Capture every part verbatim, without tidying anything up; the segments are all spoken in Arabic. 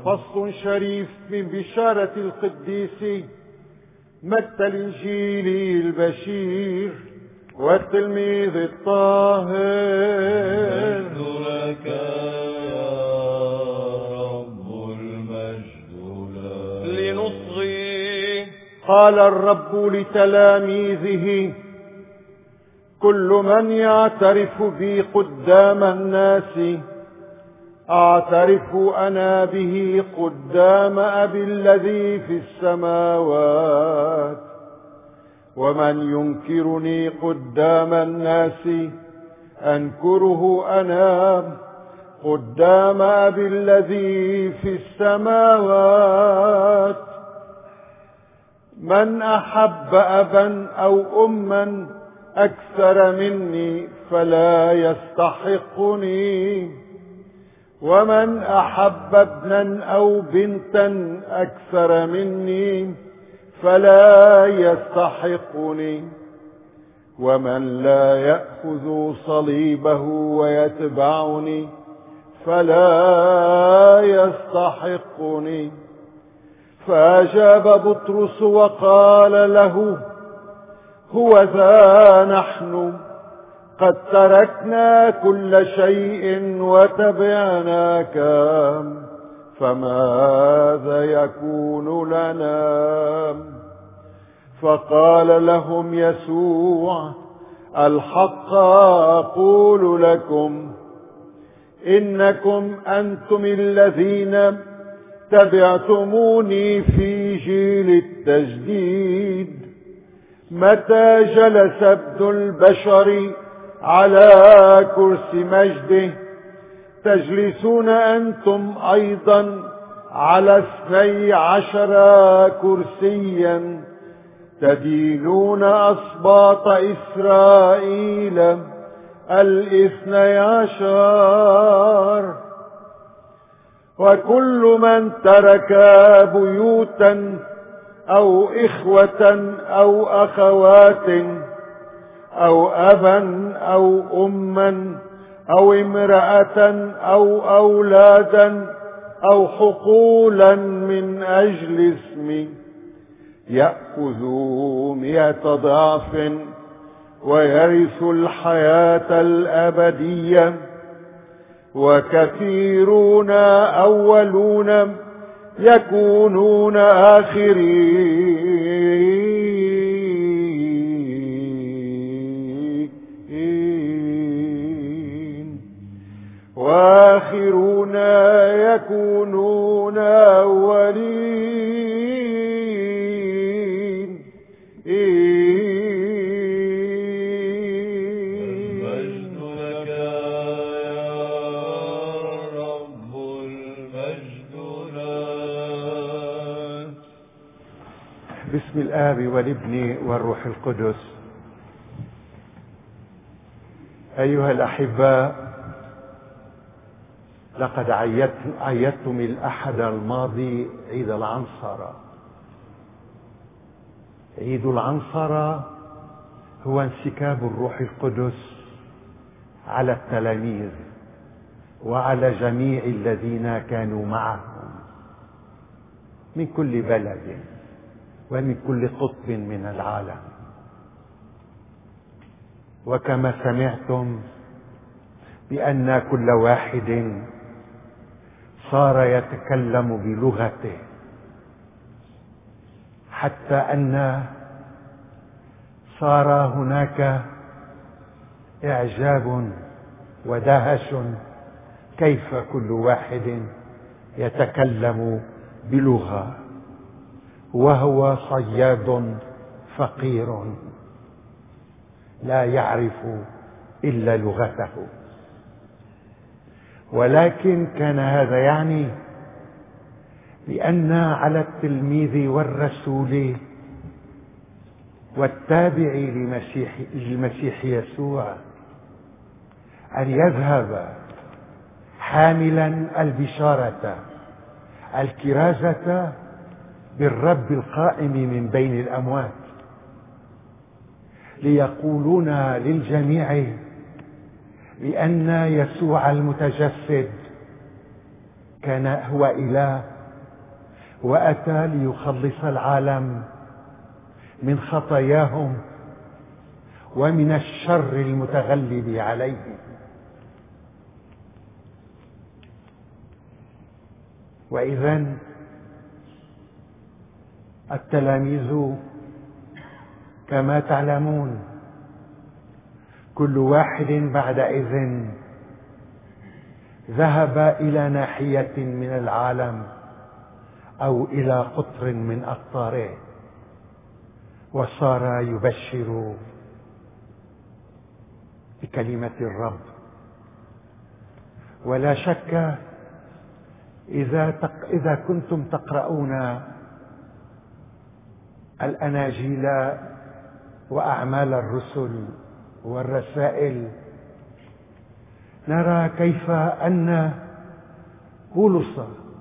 فصل شريف من بشارة القديس متى الإنجيلي البشير والتلميذ الطاهر. المجد لك يا رب، المجد لك. لنصغي. قال الرب لتلاميذه: كل من يعترف بي قدام الناس أعترف أنا به قدام أبي الذي في السماوات، ومن ينكرني قدام الناس أنكره أنا قدام أبي الذي في السماوات. من أحب أبا أو أما أكثر مني فلا يستحقني، ومن أحب ابنا أو بنتا أكثر مني فلا يستحقني، ومن لا يأخذ صليبه ويتبعني فلا يستحقني. فأجاب بطرس وقال له: هوذا نحن قد تركنا كل شيء وتبعناك، فماذا يكون لنا؟ فقال لهم يسوع: الحق أقول لكم إنكم أنتم الذين تبعتموني في جيل التجديد، متى جلس ابن البشر على كرسي مجده تجلسون أنتم أيضا على اثني عشر كرسيا، تدينون أسباط إسرائيل الاثني عشر. وكل من ترك بيوتا أو إخوة أو أخوات أو أبا أو أما أو امرأة أو أولادا أو حقولا من أجل اسمي يأخذ مئة ضعف ويرث الحياة الأبدية، وكثيرون أولون يكونون آخرين، وآخرون يكونون أولين. المجد لك يا رب، المجد لك. بسم الآب والابن والروح القدس. أيها الأحباء، لقد عيدتم الأحد الماضي عيد العنصرة. عيد العنصرة هو انسكاب الروح القدس على التلاميذ وعلى جميع الذين كانوا معهم من كل بلد ومن كل قطب من العالم. وكما سمعتم بأن كل واحد صار يتكلم بلغته، حتى أن صار هناك إعجاب ودهش كيف كل واحد يتكلم بلغة، وهو صياد فقير لا يعرف إلا لغته. ولكن كان هذا يعني بأن على التلميذ والرسول والتابع لمسيح, للمسيح يسوع أن يذهب حاملا البشارة الكرازة بالرب القائم من بين الأموات، ليقولون للجميع بأن يسوع المتجسد كان هو إله وأتى ليخلص العالم من خطاياهم ومن الشر المتغلب عليهم. وإذن التلاميذ كما تعلمون كل واحد بعدئذ ذهب إلى ناحية من العالم أو إلى قطر من أقطاره، وصار يبشر بكلمة الرب. ولا شك إذا, تق... إذا كنتم تقرؤون الأناجيل وأعمال الرسل والرسائل نرى كيف أن بولس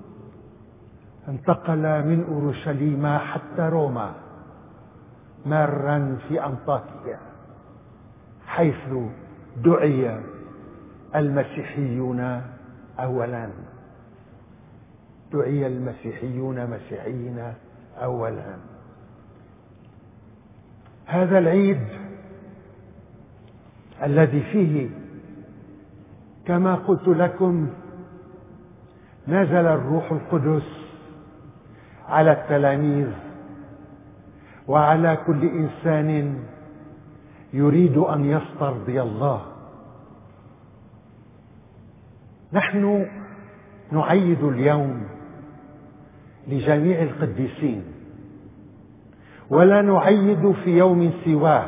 انتقل من أورشليم حتى روما مارا في أنطاكيا، حيث دعي المسيحيون أولا دعي المسيحيون مسيحيين أولا. هذا العيد الذي فيه كما قلت لكم نزل الروح القدس على التلاميذ وعلى كل إنسان يريد أن يسترضي الله. نحن نعيد اليوم لجميع القديسين، ولا نعيد في يوم سواه،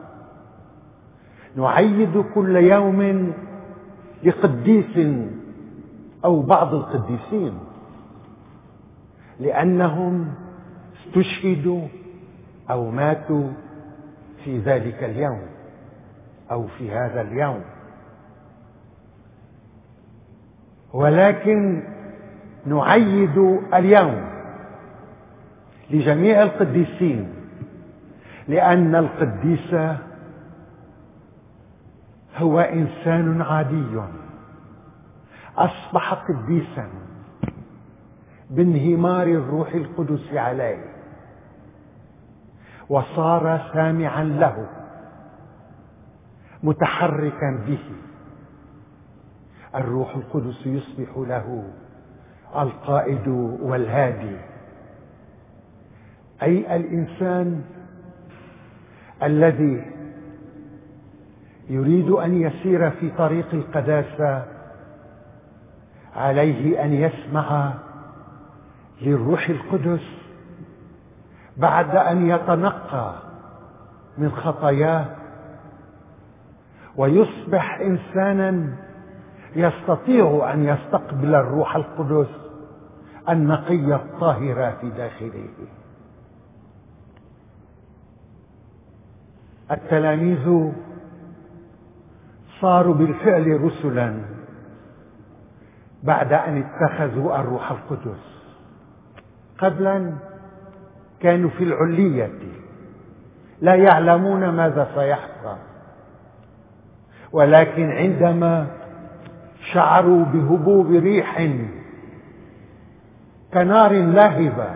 نعيد كل يوم لقديس أو بعض القديسين، لأنهم استشهدوا أو ماتوا في ذلك اليوم أو في هذا اليوم. ولكن نعيد اليوم لجميع القديسين، لأن القديس هو إنسان عادي أصبح قديسا بانهمار الروح القدس عليه، وصار سامعا له متحركا به. الروح القدس يصبح له القائد والهادي، أي الإنسان الذي يريد أن يسير في طريق القداسة عليه أن يسمع للروح القدس بعد أن يتنقى من خطاياه ويصبح إنسانا يستطيع أن يستقبل الروح القدس النقي الطاهر في داخله. التلاميذ صاروا بالفعل رسلا بعد أن اتخذوا الروح القدس. قبلا كانوا في العلية لا يعلمون ماذا سيحصل، ولكن عندما شعروا بهبوب ريح كنار لاهبة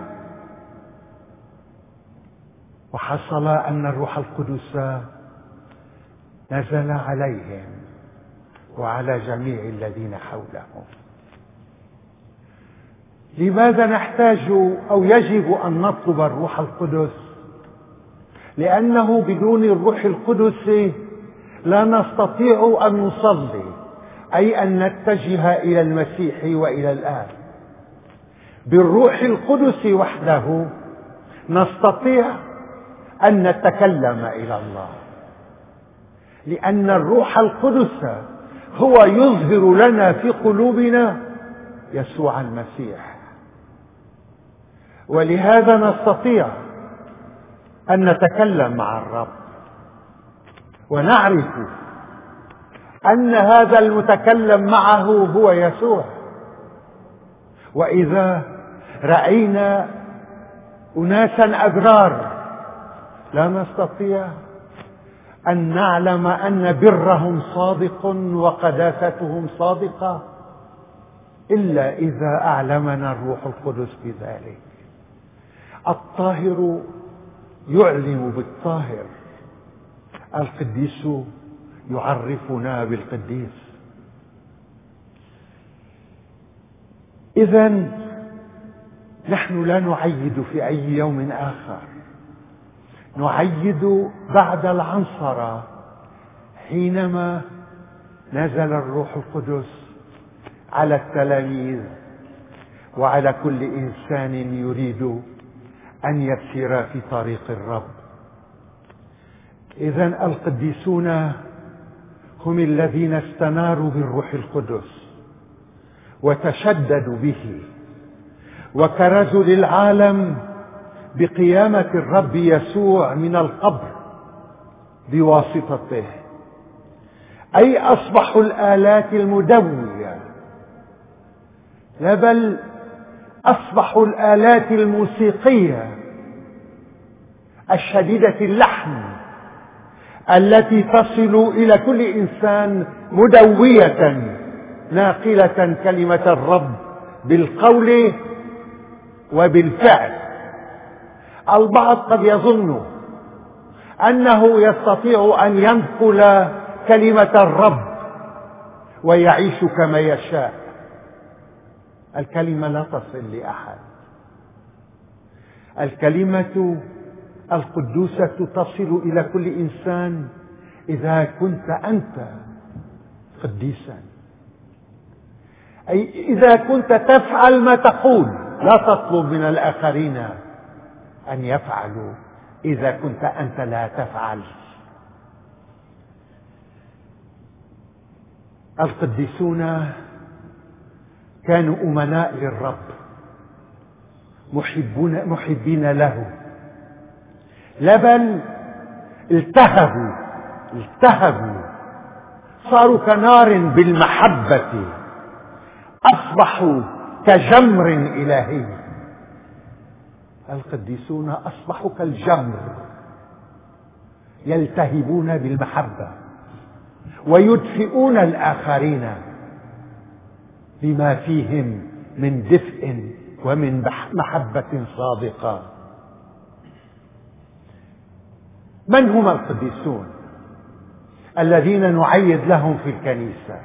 وحصل أن الروح القدس نزل عليهم وعلى جميع الذين حولهم. لماذا نحتاج أو يجب أن نطلب الروح القدس؟ لأنه بدون الروح القدس لا نستطيع أن نصلي، أي أن نتجه إلى المسيح وإلى الآب. بالروح القدس وحده نستطيع أن نتكلم إلى الله، لأن الروح القدس هو يظهر لنا في قلوبنا يسوع المسيح. ولهذا نستطيع أن نتكلم مع الرب ونعرف أن هذا المتكلم معه هو يسوع. وإذا رأينا أناسا أبرار لا نستطيع أن نعلم أن برهم صادق وقداستهم صادقة إلا إذا أعلمنا الروح القدس بذلك. الطاهر يعلم بالطاهر، القديس يعرفنا بالقديس. إذن نحن لا نعيد في أي يوم آخر، نعيد بعد العنصرة حينما نزل الروح القدس على التلاميذ وعلى كل إنسان يريد أن يسير في طريق الرب. إذن القديسون هم الذين استناروا بالروح القدس وتشددوا به وكرزوا للعالم بقيامة الرب يسوع من القبر بواسطته، أي أصبحوا الآلات المدوية، لا بل أصبحوا الآلات الموسيقية الشديدة اللحن التي تصل إلى كل إنسان مدوية ناقلة كلمة الرب بالقول وبالفعل. البعض قد يظن أنه يستطيع أن ينقل كلمة الرب ويعيش كما يشاء. الكلمة لا تصل لأحد، الكلمة القدوسة تصل إلى كل إنسان إذا كنت أنت قديسا، أي إذا كنت تفعل ما تقول، لا تطلب من الآخرين أن يفعلوا إذا كنت أنت لا تفعل. القديسون كانوا أمناء للرب، محبون محبين له، لا بل التهبوا التهبوا صاروا كنار بالمحبة، أصبحوا كجمر إلهي. القديسون أصبحوا كالجمر يلتهبون بالمحبة ويدفئون الآخرين بما فيهم من دفء ومن محبة صادقة. من هم القديسون الذين نعيد لهم في الكنيسة؟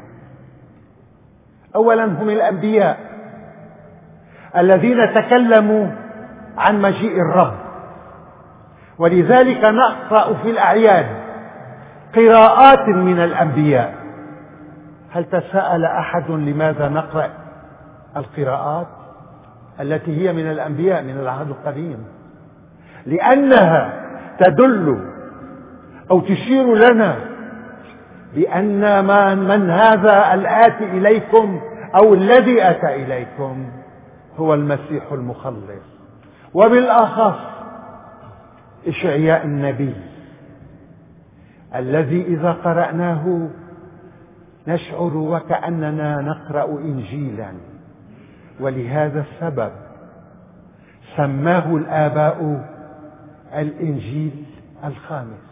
أولا هم الأنبياء الذين تكلموا عن مجيء الرب، ولذلك نقرأ في الأعياد قراءات من الأنبياء. هل تساءل أحد لماذا نقرأ القراءات التي هي من الأنبياء من العهد القديم؟ لأنها تدل أو تشير لنا بأن من هذا الآتي إليكم أو الذي أتى إليكم هو المسيح المخلص. وبالأخص إشعياء النبي الذي إذا قرأناه نشعر وكأننا نقرأ إنجيلا، ولهذا السبب سماه الآباء الإنجيل الخامس.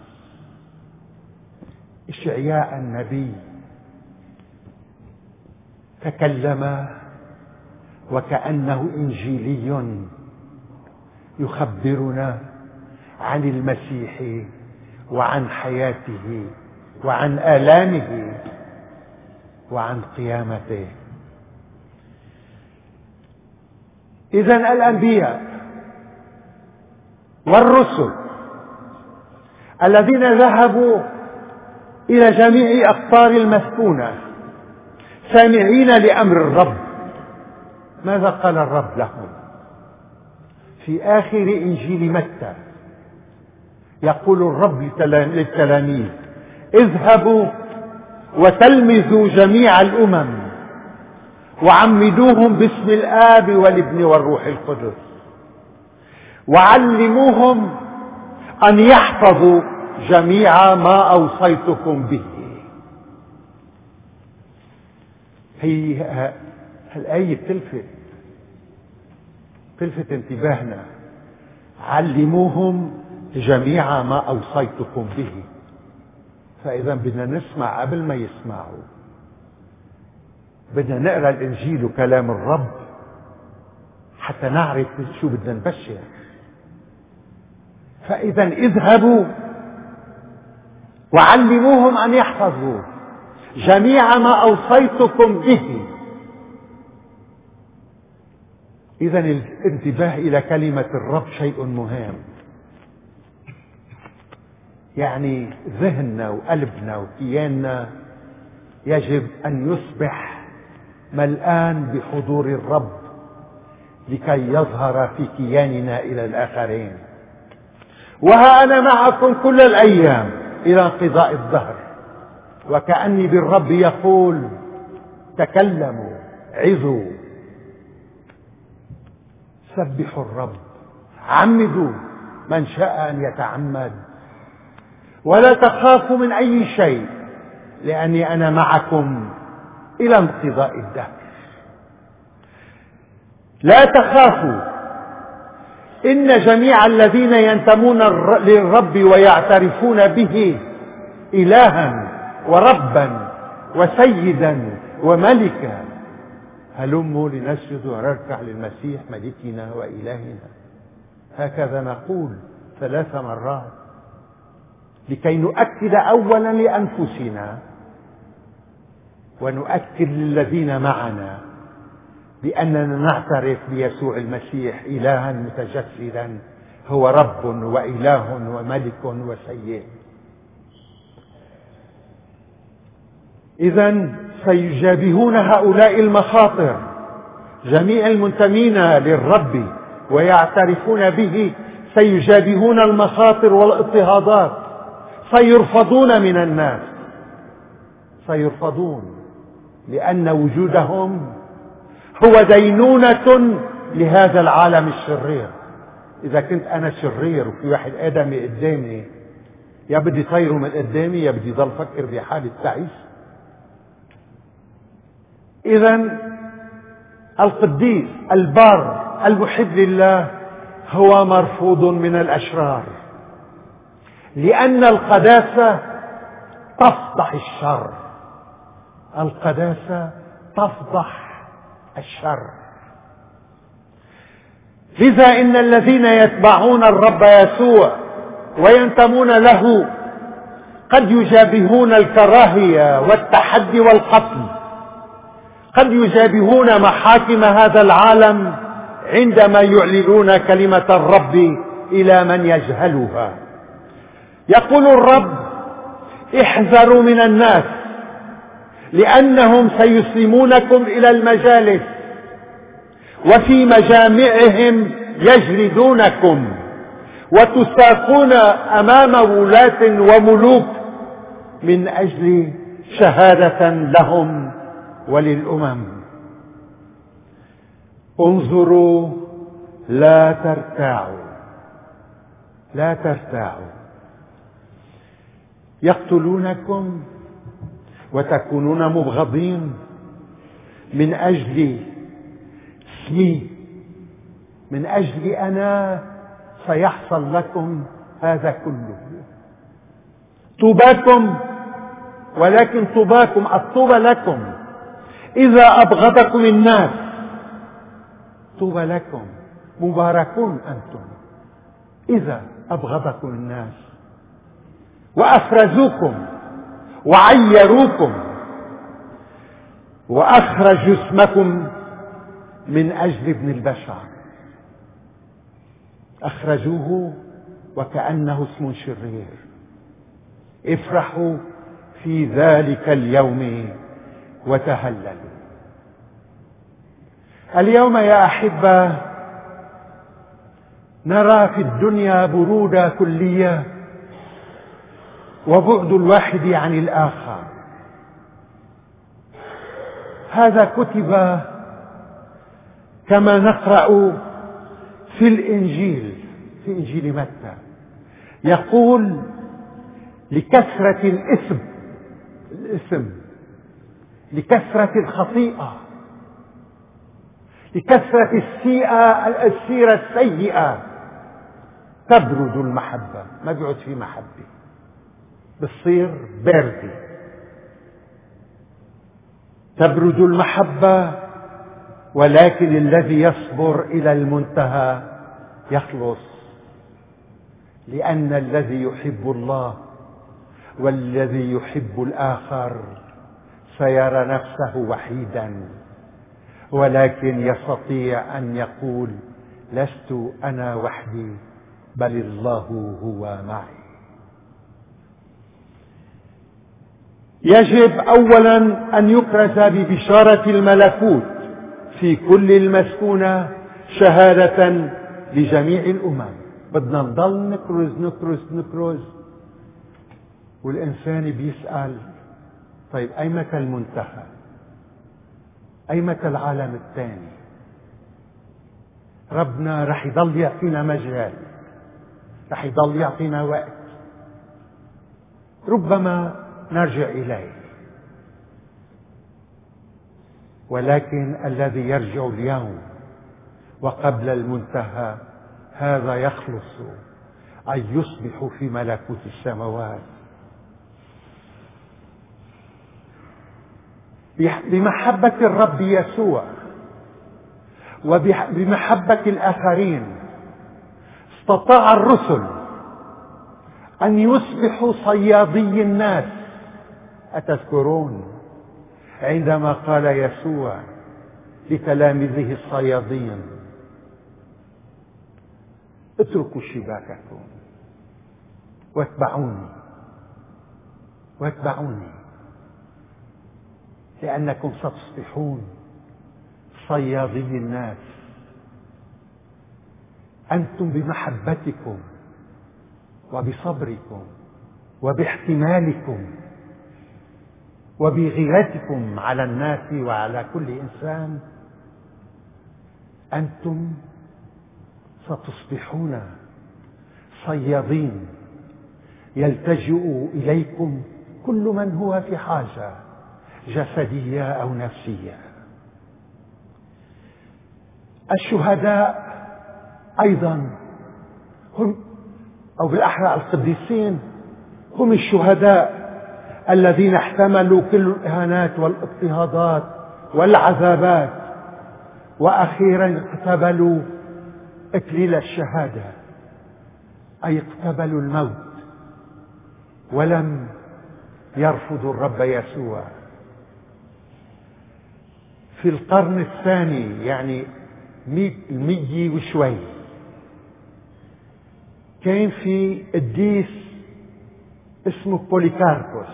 إشعياء النبي تكلم وكأنه إنجيلي يخبرنا عن المسيح وعن حياته وعن آلامه وعن قيامته. إذن الأنبياء والرسل الذين ذهبوا إلى جميع أقطار المسكونة سامعين لأمر الرب، ماذا قال الرب لهم؟ في آخر إنجيل متى يقول الرب للتلاميذ: اذهبوا وتلمذوا جميع الأمم وعمدوهم باسم الآب والابن والروح القدس وعلموهم أن يحفظوا جميع ما أوصيتكم به. هي الآية تلفت تلفت انتباهنا: علموهم جميع ما أوصيتكم به. فإذا بدنا نسمع قبل ما يسمعوا، بدنا نقرأ الإنجيل وكلام الرب حتى نعرف شو بدنا نبشر. فإذا اذهبوا وعلموهم أن يحفظوا جميع ما أوصيتكم به. إذا الانتباه إلى كلمة الرب شيء مهم. يعني ذهننا وقلبنا وكياننا يجب أن يصبح ملآن بحضور الرب لكي يظهر في كياننا إلى الآخرين. وها أنا معكم كل الأيام إلى انقضاء الدهر، وكأني بالرب يقول تكلموا، عظوا، سبحوا الرب، عمدوا من شاء أن يتعمد، ولا تخافوا من أي شيء لأني أنا معكم إلى انقضاء الدهر. لا تخافوا، إن جميع الذين ينتمون للرب ويعترفون به إلها وربا وسيدا وملكا هلموا لنسجد ونركع للمسيح ملكنا وإلهنا. هكذا نقول ثلاث مرات لكي نؤكد أولا لأنفسنا ونؤكد للذين معنا بأننا نعترف بيسوع المسيح إلها متجسدا، هو رب وإله وملك وسيد. إذن سيجابهون هؤلاء المخاطر، جميع المنتمين للرب ويعترفون به سيجابهون المخاطر والاضطهادات، سيرفضون من الناس، سيرفضون لأن وجودهم هو دينونة لهذا العالم الشرير. إذا كنت أنا شرير وفي واحد آدمي قدامي، يا بدي طيره من قدامي يا بدي ضل فكر بحالة تعيس. إذن القديس البار المحب لله هو مرفوض من الأشرار، لأن القداسة تفضح الشر. القداسة تفضح الشر. لذا إن الذين يتبعون الرب يسوع وينتمون له قد يجابهون الكراهية والتحدي والقتل، قد يجابهون محاكم هذا العالم عندما يعلنون كلمة الرب إلى من يجهلها. يقول الرب احذروا من الناس لأنهم سيسلمونكم إلى المجالس وفي مجامعهم يجلدونكم وتساقون أمام ولاة وملوك من أجل شهادة لهم وللأمم. انظروا لا ترتاعوا، لا ترتاعوا، يقتلونكم وتكونون مبغضين من أجل اسمي، من أجل أنا سيحصل لكم هذا كله. طوباكم، ولكن طوباكم الطوبى لكم إذا أبغضكم الناس، طوبى لكم، مباركون أنتم إذا أبغضكم الناس وأفرزوكم وعيروكم وأخرجوا اسمكم من أجل ابن البشر. أخرجوه وكأنه اسم شرير. افرحوا في ذلك اليوم وتهللوا. اليوم يا أحبة نرى في الدنيا برودة كلية وبعد الواحد عن الآخر. هذا كتب كما نقرأ في الإنجيل، في إنجيل متى، يقول لكثرة الإثم، الإثم لكثرة الخطيئة، لكثرة السيئة، السيرة السيئة تبرد المحبة. ما بيعود في محبة، بتصير باردة. تبرد المحبة، ولكن الذي يصبر إلى المنتهى يخلص. لأن الذي يحب الله والذي يحب الآخر سيرى نفسه وحيدا، ولكن يستطيع أن يقول لست أنا وحدي بل الله هو معي. يجب أولا أن يكرز ببشارة الملكوت في كل المسكونة شهادة لجميع الأمم. بدنا نضل نكرز نكرز نكرز والإنسان بيسأل طيب أيمتى المنتهى؟ أيمتى العالم الثاني؟ ربنا رح يضل يعطينا مجال، رح يضل يعطينا وقت، ربما نرجع إليه، ولكن الذي يرجع اليوم وقبل المنتهى هذا يخلص أن يصبح في ملكوت السماوات. بمحبة الرب يسوع وبمحبة الآخرين استطاع الرسل أن يصبحوا صيادي الناس. أتذكرون عندما قال يسوع لتلاميذه الصيادين اتركوا شباككم واتبعوني واتبعوني لأنكم ستصبحون صيادي الناس. أنتم بمحبتكم وبصبركم وباحتمالكم وبغيرتكم على الناس وعلى كل إنسان أنتم ستصبحون صيادين يلتجئ إليكم كل من هو في حاجة جسدية أو نفسية. الشهداء أيضا هم، أو بالأحرى القديسين، هم الشهداء الذين احتملوا كل الإهانات والاضطهادات والعذابات، وأخيرا اقتبلوا إكليل الشهادة، أي اقتبلوا الموت ولم يرفضوا الرب يسوع. في القرن الثاني يعني المية وشوي كان في قديس اسمه بوليكاربوس.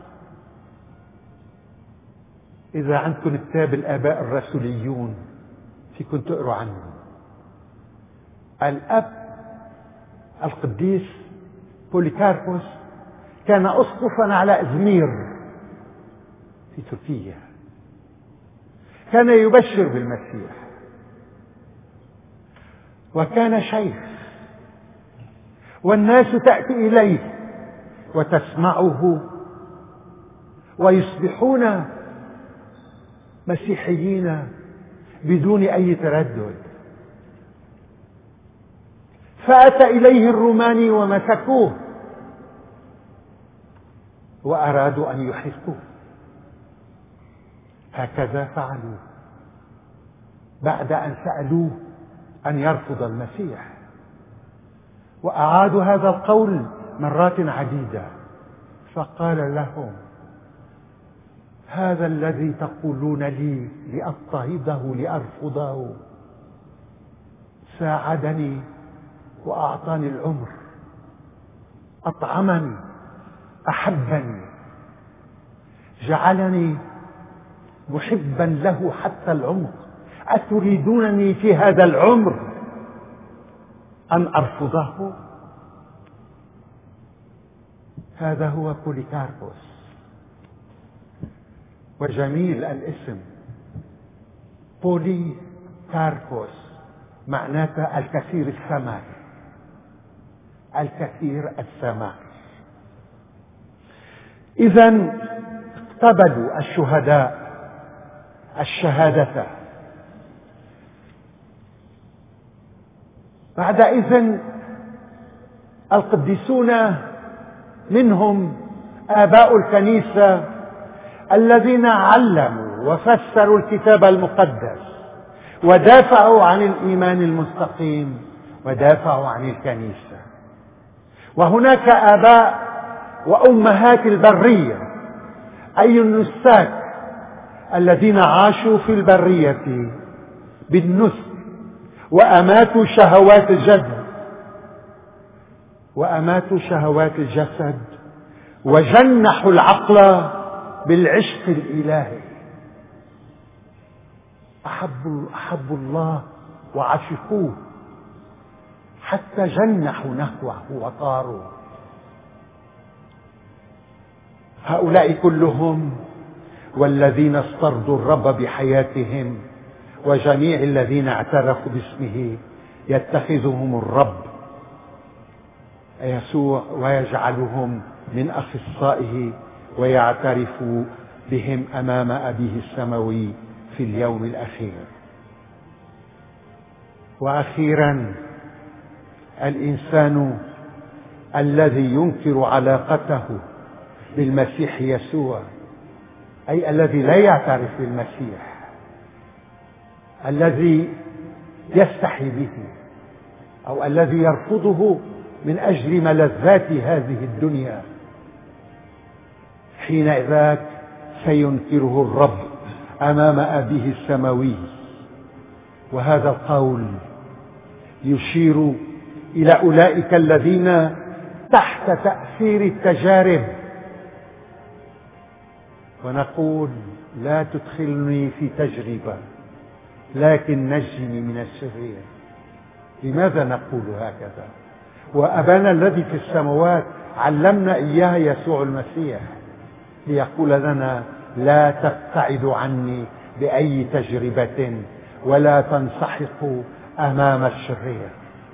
إذا عندكم كتاب الآباء الرسوليون فيكم تقروا عنه. الأب القديس بوليكاربوس كان أسقفا على إزمير في تركيا، كان يبشر بالمسيح، وكان شيخ، والناس تأتي إليه وتسمعه ويصبحون مسيحيين بدون أي تردد. فأتى إليه الروماني ومسكوه وأرادوا أن يحرقوه. هكذا فعلوا بعد أن سألوه أن يرفض المسيح، وأعادوا هذا القول مرات عديدة. فقال لهم هذا الذي تقولون لي لأضطهده لأرفضه ساعدني وأعطاني العمر، أطعمني، أحبني، جعلني محبا له حتى العمر. أتريدونني في هذا العمر أن أرفضه؟ هذا هو بوليكاربوس. وجميل الاسم بوليكاربوس، معناته الكثير الثمر، الكثير الثمر. إذن اقتبلوا الشهداء الشهادة. بعد إذن القديسون منهم آباء الكنيسة الذين علموا وفسروا الكتاب المقدس ودافعوا عن الإيمان المستقيم ودافعوا عن الكنيسة. وهناك آباء وأمهات البرية، أي النساك الذين عاشوا في البرية بالنسك وأماتوا شهوات الجسد وأماتوا شهوات الجسد وجنحوا العقل بالعشق الإلهي. أحبوا, أحبوا الله وعشقوه حتى جنحوا نحوه وطاروا. هؤلاء كلهم والذين استرضوا الرب بحياتهم وجميع الذين اعترفوا باسمه يتخذهم الرب يسوع ويجعلهم من أخصائه ويعترف بهم أمام أبيه السماوي في اليوم الأخير. وأخيرا الإنسان الذي ينكر علاقته بالمسيح يسوع، أي الذي لا يعترف بالمسيح، الذي يستحي به أو الذي يرفضه من أجل ملذات هذه الدنيا، حينئذ سينكره الرب أمام أبيه السماوي. وهذا القول يشير إلى أولئك الذين تحت تأثير التجارب، ونقول لا تدخلني في تجربة لكن نجني من الشرير. لماذا نقول هكذا؟ وأبانا الذي في السماوات علمنا إياه يسوع المسيح ليقول لنا لا تبتعدوا عني بأي تجربة ولا تنسحقوا أمام الشرير.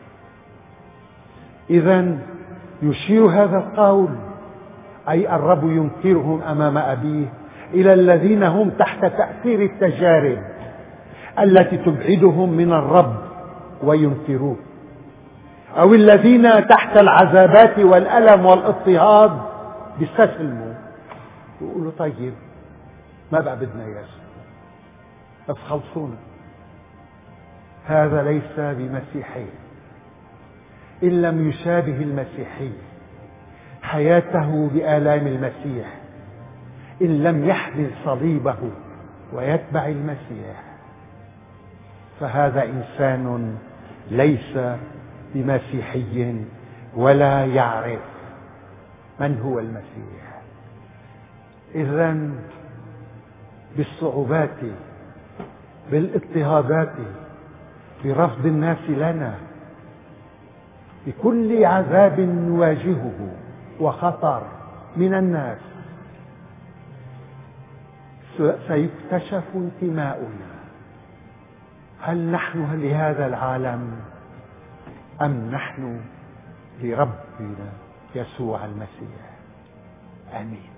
إذن يشير هذا القول، أي الرب ينكرهم أمام أبيه، إلى الذين هم تحت تأثير التجارب التي تبعدهم من الرب وينكروه، أو الذين تحت العذابات والألم والاضطهاد بيستسلموا يقولوا طيب ما بقى بدنا يسوع بس خلصونا. هذا ليس بمسيحي إن لم يشابه المسيحي حياته بآلام المسيح، إن لم يحمل صليبه ويتبع المسيح، فهذا إنسان ليس بمسيحي ولا يعرف من هو المسيح. إذن بالصعوبات، بالاضطهادات، برفض الناس لنا، بكل عذاب نواجهه وخطر من الناس، سيكتشف انتماؤنا. هل نحن لهذا العالم أم نحن لربنا يسوع المسيح؟ آمين.